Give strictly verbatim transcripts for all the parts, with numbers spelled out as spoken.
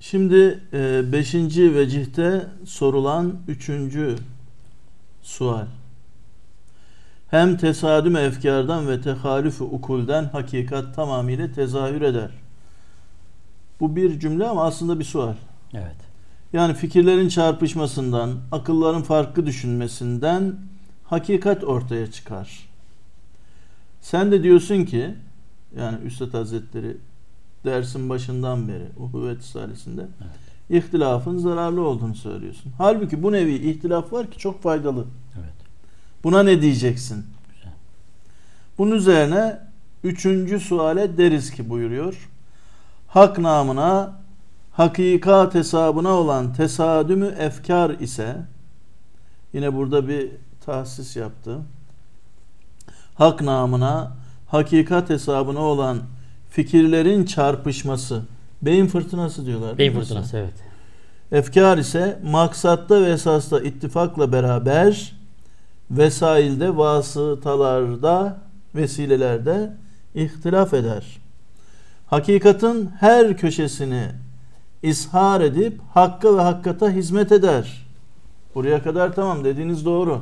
Şimdi e, beşinci vecihte sorulan üçüncü sual. Hem tesadüm efkardan ve tehalüf-ü ukulden hakikat tamamıyla tezahür eder. Bu bir cümle ama aslında bir sual. Evet. Yani fikirlerin çarpışmasından, akılların farklı düşünmesinden hakikat ortaya çıkar. Sen de diyorsun ki, yani Üstad Hazretleri dersin başından beri Uhuvvet Risalesi'nde evet. ihtilafın zararlı olduğunu söylüyorsun. Halbuki bu nevi ihtilaf var ki çok faydalı. Evet. Buna ne diyeceksin? Güzel. Bunun üzerine üçüncü suale deriz ki buyuruyor. Hak namına hakikat hesabına olan tesadümü efkar ise, yine burada bir tahsis yaptı. Hak namına hakikat hesabına olan fikirlerin çarpışması, beyin fırtınası diyorlar. Beyin fırtınası, evet. Efkar ise maksatta ve esasta ittifakla beraber vesailde, vasıtalarda, vesilelerde ihtilaf eder. Hakikatin her köşesini ishar edip hakka ve hakkata hizmet eder. Buraya kadar tamam, dediğiniz doğru.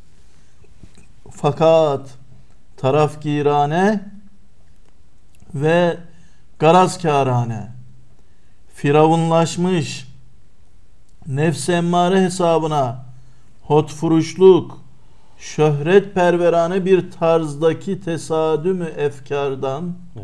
Fakat tarafgirane ve garazkârane, firavunlaşmış, nefs-i emmare hesabına hotfuruşluk, şöhret perverane bir tarzdaki tesadümü efkardan, ya.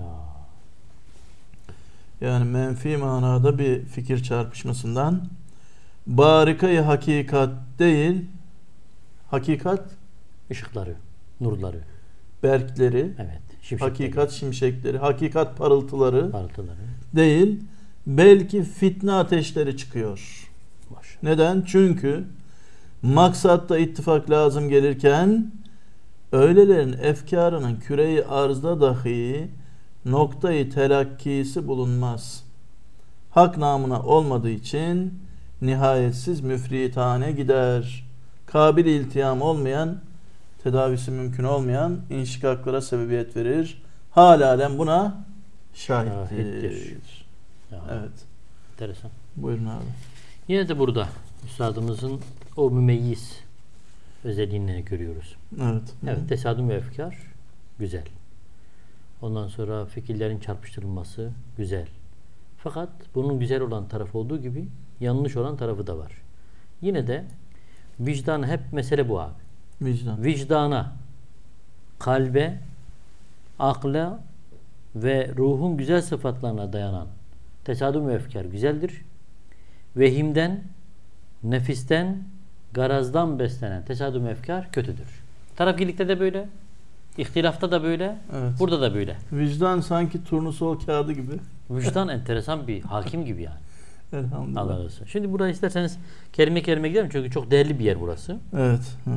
yani menfi manada bir fikir çarpışmasından barikayı hakikat değil, hakikat ışıkları, nurları, berkleri, evet, şimşekleri. hakikat şimşekleri, hakikat parıltıları, parıltıları değil, belki fitne ateşleri çıkıyor. Maşallah. Neden? Çünkü maksatta ittifak lazım gelirken öylelerin efkarının küre-i arzda dahi noktayı telakkisi bulunmaz. Hak namına olmadığı için nihayetsiz müfritane gider. Kabil iltiham olmayan, tedavisi mümkün olmayan inşikaklara sebebiyet verir. Hâlâlen buna şahittir. Şahittir. Ya. Evet. Enteresan. Buyurun abi. Yine de burada üstadımızın o mümeyyiz özelliğini görüyoruz. Evet. Evet, tesadüm ve efkar güzel. Ondan sonra fikirlerin çarpıştırılması güzel. Fakat bunun güzel olan tarafı olduğu gibi yanlış olan tarafı da var. Yine de vicdan, hep mesele bu abi. Vicdan. Vicdana, kalbe, akla ve ruhun güzel sıfatlarına dayanan tesadüm ve efkar güzeldir. Vehimden, nefisten, garazdan beslenen tesadüm ve efkar kötüdür. Tarafgirlikte de böyle, ihtilafta da böyle, Evet. burada da böyle. Vicdan sanki turnusol kağıdı gibi. Vicdan enteresan bir hakim gibi yani. Elhamdülillah. Allah razı olsun. Şimdi buraya isterseniz kelime kelime gidelim çünkü çok değerli bir yer burası. Evet. Hı hı.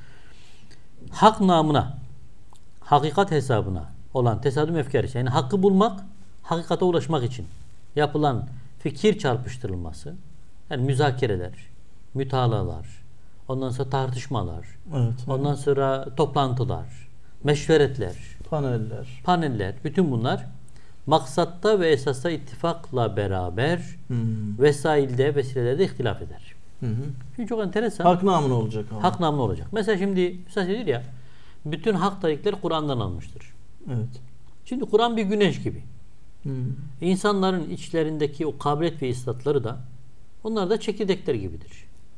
Hak namına, hakikat hesabına olan tesadüm efkar ise, yani hakkı bulmak, hakikate ulaşmak için yapılan fikir çarpıştırılması, yani müzakereler, mütalalar, ondan sonra tartışmalar, Evet. ondan sonra toplantılar, meşveretler, Paneller. paneller, bütün bunlar maksatta ve esasta ittifakla beraber Hmm. vesailde, vesilelerde ihtilaf eder. Hı hı. Şimdi çok enteresan. Hak namına olacak ama. Hak namına olacak. Mesela şimdi Üstad diyor ya, bütün hak tarikleri Kur'an'dan almıştır. Evet. Şimdi Kur'an bir güneş gibi. Hmm. İnsanların içlerindeki o kabiliyet ve istatları da onlar da çekirdekler gibidir.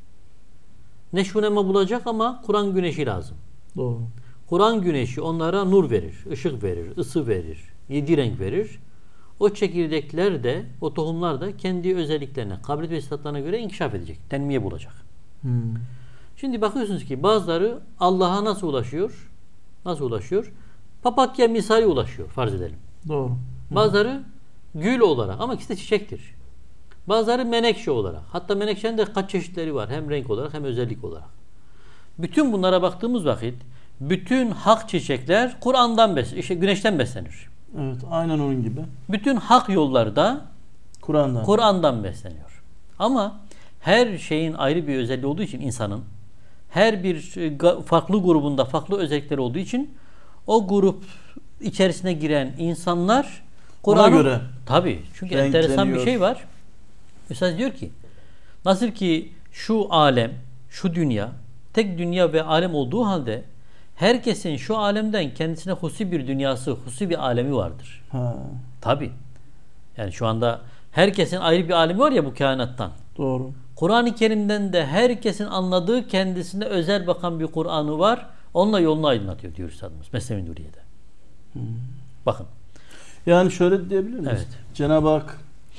Neşvunema bulacak ama Kur'an güneşi lazım. Doğru. Kur'an güneşi onlara nur verir, ışık verir, ısı verir, yedi renk verir. O çekirdekler de, o tohumlar da kendi özelliklerine, kabiliyet ve istatlarına göre inkişaf edecek, tenmiye bulacak. Hmm. Şimdi bakıyorsunuz ki bazıları Allah'a nasıl ulaşıyor? Nasıl ulaşıyor? Papatya misali ulaşıyor, farz edelim. Doğru. Bazıları gül olarak, ama ikisi de çiçektir. Bazıları menekşe olarak. Hatta menekşenin de kaç çeşitleri var. Hem renk olarak hem özellik olarak. Bütün bunlara baktığımız vakit bütün hak çiçekler Kur'an'dan beslenir, işte güneşten beslenir. Evet. Aynen onun gibi. Bütün hak yolları da Kur'an'dan. Kur'an'dan besleniyor. Ama her şeyin ayrı bir özelliği olduğu için insanın, her bir farklı grubunda farklı özellikleri olduğu için o grup içerisine giren insanlar Kur'an'a göre. Tabii. Çünkü enteresan bir şey var. Üstad diyor ki nasıl ki şu alem, şu dünya tek dünya ve alem olduğu halde herkesin şu alemden kendisine hususi bir dünyası, hususi bir alemi vardır. Ha. Tabi. Yani şu anda herkesin ayrı bir alemi var ya bu kainattan. Doğru. Kur'an-ı Kerim'den de herkesin anladığı kendisine özel bakan bir Kur'an'ı var. Onunla yolunu aydınlatıyor diyor Üstadımız Mesnevi Nuriye'de. Hmm. Bakın. Yani şöyle diyebilir miyiz? Evet. Cenab-ı Hak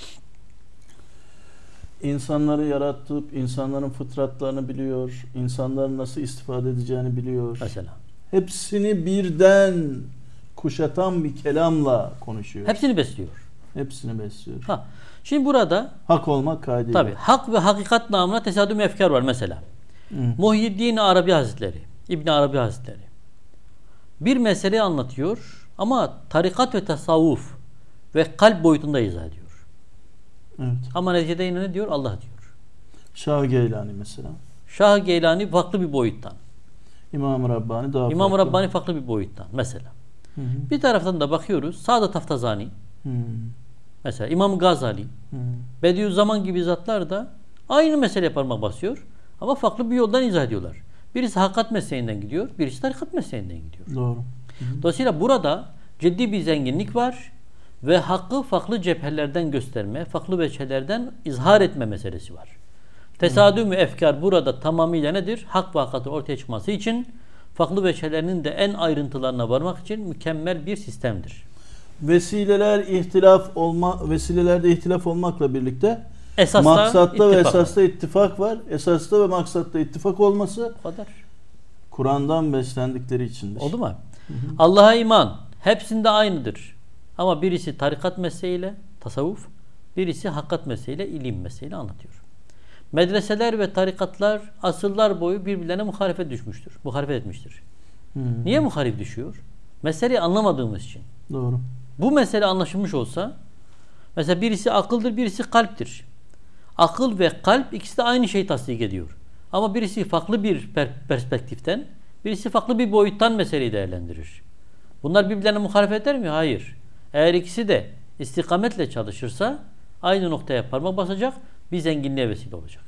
insanları yaratıp insanların fıtratlarını biliyor. İnsanların nasıl istifade edeceğini biliyor. Mesela. Hepsini birden kuşatan bir kelamla konuşuyor. Hepsini besliyor. Hepsini besliyor. Ha. Şimdi burada hak olmak kaydıyla. Tabii. Hak ve hakikat namına tesadüm efkar var mesela. Hı. Muhyiddin Arabi Hazretleri, İbn Arabi Hazretleri bir meseleyi anlatıyor ama tarikat ve tasavvuf ve kalp boyutunda izah ediyor. Evet. Ama neticede yine ne diyor? Allah diyor. Şah Geylani mesela. Şah Geylani farklı bir boyuttan. İmam-ı Rabbani daha İmam-ı farklı. Rabbani farklı bir boyuttan mesela. Hı hı. Bir taraftan da bakıyoruz Saadet Taftazani. Hı. Mesela İmam Gazali, hmm. Bediüzzaman gibi zatlar da aynı meseleye parmak basıyor ama farklı bir yoldan izah ediyorlar. Birisi hakikat mesleğinden gidiyor, birisi tarikat mesleğinden gidiyor. Doğru. Hı-hı. Dolayısıyla burada ciddi bir zenginlik var ve hakkı farklı cephelerden gösterme, farklı veçelerden izhar etme meselesi var. Tesadüm ve efkar burada tamamıyla nedir? Hak ve hakikatin ortaya çıkması için farklı veçelerinin de en ayrıntılarına varmak için mükemmel bir sistemdir. Vesileler ihtilaf olma vesilelerde ihtilaf olmakla birlikte esasda maksatta ve esasta var. ittifak var. Esasta ve maksatta ittifak olması o kadar. Kur'an'dan beslendikleri içindir. Oldu mu? Allah'a iman hepsinde aynıdır. Ama birisi tarikat mesleğiyle tasavvuf, birisi hakikat mesleğiyle ilim mesleğiyle anlatıyor. Medreseler ve tarikatlar asırlar boyu birbirlerine muhalefet düşmüştür. Muhalefet etmiştir. Hı-hı. Niye muhalif düşüyor? Meseleyi anlamadığımız için. Doğru. Bu mesele anlaşılmış olsa mesela birisi akıldır, birisi kalptir. Akıl ve kalp ikisi de aynı şeyi tasdik ediyor. Ama birisi farklı bir per- perspektiften, birisi farklı bir boyuttan meseleyi değerlendirir. Bunlar birbirlerine muhalefet eder mi? Hayır. Eğer ikisi de istikametle çalışırsa aynı noktaya parmak basacak, bir zenginliğe vesile olacak.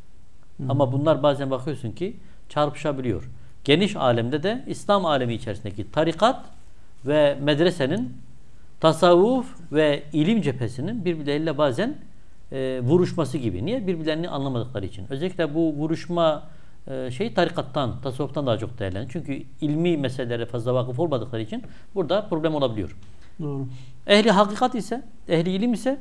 Hı. Ama bunlar bazen bakıyorsun ki çarpışabiliyor. Geniş alemde de İslam alemi içerisindeki tarikat ve medresenin tasavvuf ve ilim cephesinin birbirleriyle bazen e, vuruşması gibi. Niye? Birbirlerini anlamadıkları için. Özellikle bu vuruşma e, şey tarikattan, tasavvuftan daha çok değerleniyor. Çünkü ilmi meselelere fazla vakıf olmadıkları için burada problem olabiliyor. Doğru. Ehli hakikat ise, ehli ilim ise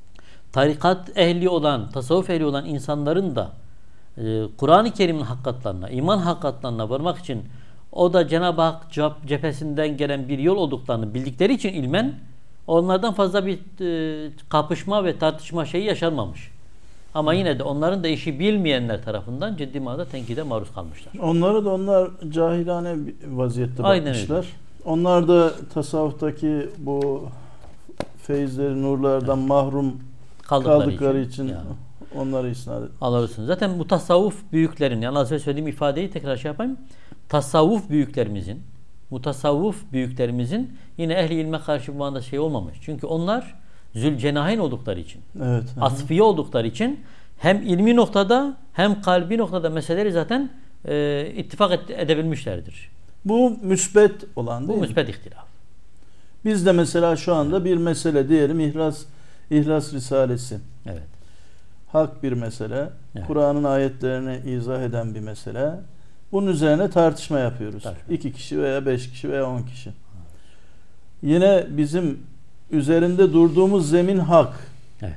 tarikat ehli olan, tasavvuf ehli olan insanların da e, Kur'an-ı Kerim'in hakikatlarına, iman hakikatlarına varmak için o da Cenab-ı Hak cephesinden gelen bir yol olduklarını bildikleri için ilmen onlardan fazla bir e, kapışma ve tartışma şeyi yaşanmamış. Ama yine de onların da işi bilmeyenler tarafından ciddi manada tenkide maruz kalmışlar. Onları da onlar cahilane vaziyette Aynen bakmışlar. Öyle. Onlar da tasavvuftaki bu feyizleri, nurlardan evet. mahrum kaldıkları, kaldıkları için, için yani. onları isnat etmiş. Alırsın. Zaten bu tasavvuf büyüklerin, yani az önce söylediğim ifadeyi tekrar şey yapayım. Tasavvuf büyüklerimizin, mutasavvuf büyüklerimizin yine ehli ilme karşı bu anda şey olmamış. Çünkü onlar zülcenahin oldukları için, evet, asfiye oldukları için hem ilmi noktada hem kalbi noktada meseleleri zaten e, ittifak et, edebilmişlerdir. Bu müsbet olan değil Bu mi? müsbet ihtilaf. Biz de mesela şu anda bir mesele diyelim İhlas, İhlas Risalesi. Evet. Hak bir mesele. Evet. Kur'an'ın ayetlerini izah eden bir mesele. Bunun üzerine tartışma yapıyoruz. Tabii. İki kişi veya beş kişi veya on kişi. Yine bizim üzerinde durduğumuz zemin hak. Evet.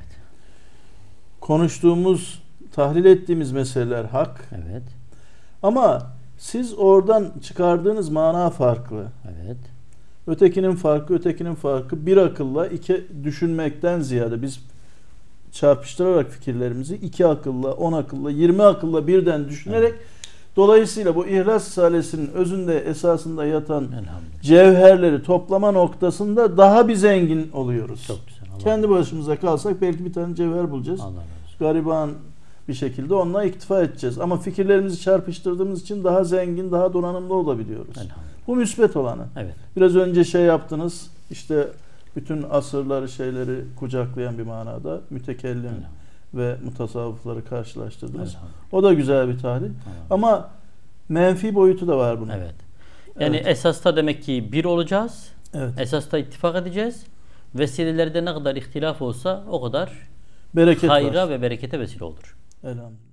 Konuştuğumuz, tahlil ettiğimiz meseleler hak. Evet. Ama siz oradan çıkardığınız mana farklı. Evet. Ötekinin farkı, ötekinin farkı. Bir akılla iki düşünmekten ziyade biz çarpıştırarak fikirlerimizi iki akılla, on akılla, yirmi akılla birden düşünerek evet. Dolayısıyla bu İhlas Risalesi'nin özünde, esasında yatan cevherleri toplama noktasında daha bir zengin oluyoruz. Çok güzel. Allah Kendi Allah. başımıza kalsak belki bir tane cevher bulacağız. Allah Gariban bir şekilde onunla iktifa edeceğiz. Ama fikirlerimizi çarpıştırdığımız için daha zengin, daha donanımlı olabiliyoruz. Bu müsbet olanı. Evet. Biraz önce şey yaptınız, işte bütün asırları şeyleri kucaklayan bir manada mütekellim ve mutasavvıfları karşılaştırdınız. Elhamdülillah. O da güzel bir tahlil. Ama menfi boyutu da var bunun. Evet. Yani Evet. esasta demek ki bir olacağız. Evet. Esasta ittifak edeceğiz. Vesilelerde ne kadar ihtilaf olsa o kadar Bereket hayra var. ve berekete vesile olur. Elhamdülillah.